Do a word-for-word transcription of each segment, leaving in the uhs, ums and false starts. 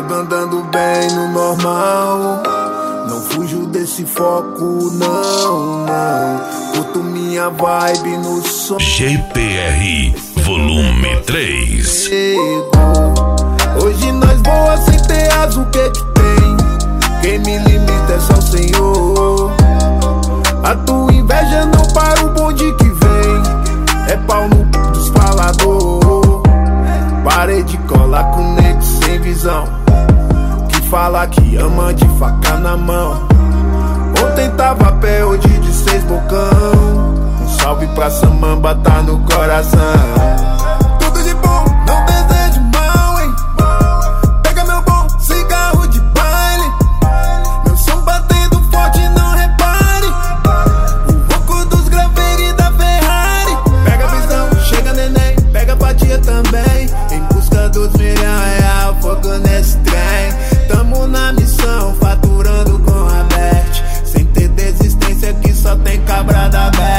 Tudo andando bem no normal. Não fujo desse foco, não, não. Curto minha vibe no som. G P R Volume três. Hoje nós voa sem ter asa, o que que tem? Quem me limita é só o Senhor. A tua inveja não para o bonde que vem. É pau no c... dos falador. Parei de colar com nego sem visão, que fala que ama de faca na mão. Ontem tava a pé, hoje de seis bocão. Um salve pra Samamba, tá no coração. Tudo de bom, não desejo mal, hein? Pega meu bom cigarro de baile. Meu som batendo forte, não repare. O ronco dos graveiros da Ferrari. Pega a visão, chega neném, pega a fatia também. Em busca dos milhões, real, fogo nesse trem. Tamo na missão, faturando com a Bet. Sem ter desistência, que só tem cabra da best.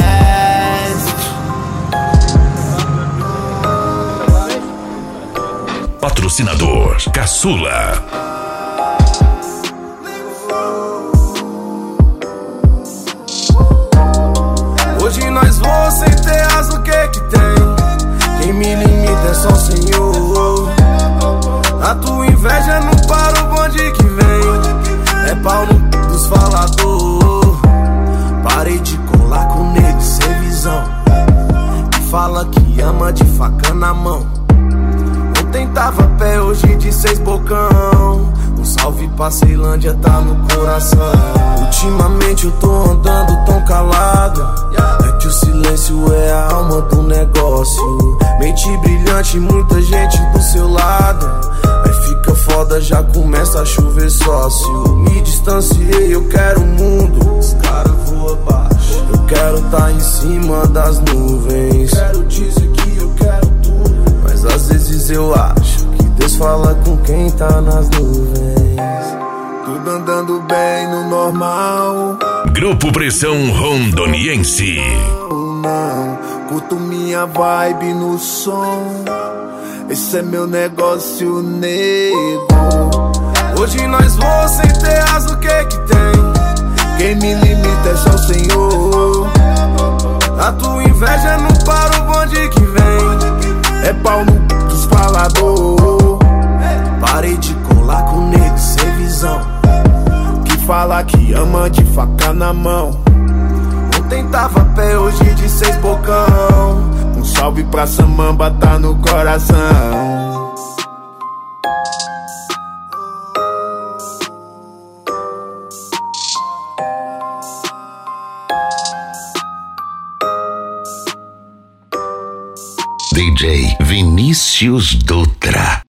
Patrocinador Caçula. Hoje nós voamos sem ter asa, o que que tem? Quem me limita é só o Senhor. A tua inveja não para o bonde que vem. É pau no c... dos falador. Parei de colar com nego sem visão, que fala que ama de faca na mão. Ontem tava a pé, hoje de seis bocão. Um salve pra Ceilândia, tá no coração. Ultimamente eu tô andando tão calado, é que o silêncio é a alma do negócio. Mente brilhante, muita gente do seu lado. Aí fica foda, já começa a chover sócio. Me distanciei, eu quero o mundo, os caras voam abaixo. Eu quero tá em cima das nuvens. Quero dizer que eu quero tudo, mas às vezes eu acho que Deus fala com quem tá nas nuvens. Tudo andando bem no normal. Grupo Pressão Rondoniense. Não, curto minha vibe no som. Esse é meu negócio, nego. Hoje nós voamos sem ter asa, o que que tem? Quem me limita é só o Senhor. A tua inveja não para o bonde que vem. É pau no c... dos falador. Parei de colar com nego sem visão, que fala que ama de faca na mão. Ontem tava a pé, hoje de seis bocão. Um salve pra Samamba, tá no coração. D J Vinícius Dutra.